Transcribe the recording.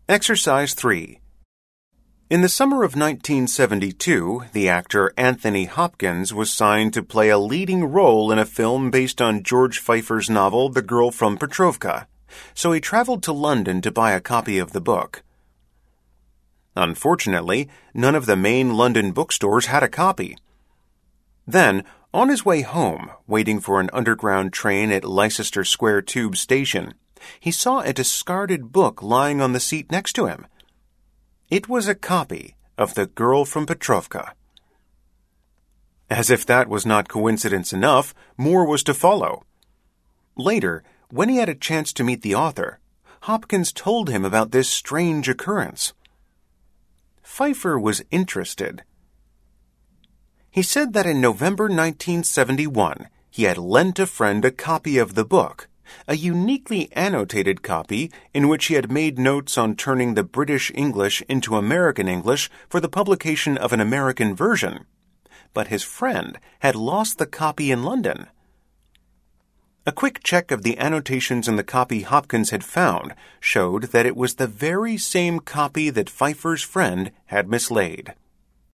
Exercise 3. In the summer of 1972, the actor Anthony Hopkins was signed to play a leading role in a film based on George Pfeiffer's novel The Girl from Petrovka, so he traveled to London to buy a copy of the book. Unfortunately, none of the main London bookstores had a copy. Then, on his way home, waiting for an underground train at Leicester Square Tube Station, he saw a discarded book lying on the seat next to him. It was a copy of The Girl from Petrovka. As if that was not coincidence enough, more was to follow. Later, when he had a chance to meet the author, Hopkins told him about this strange occurrence. Pfeiffer was interested. He said that in November 1971, he had lent a friend a copy of the book, a uniquely annotated copy in which he had made notes on turning the British English into American English for the publication of an American version. But his friend had lost the copy in London. A quick check of the annotations in the copy Hopkins had found showed that it was the very same copy that Pfeiffer's friend had mislaid.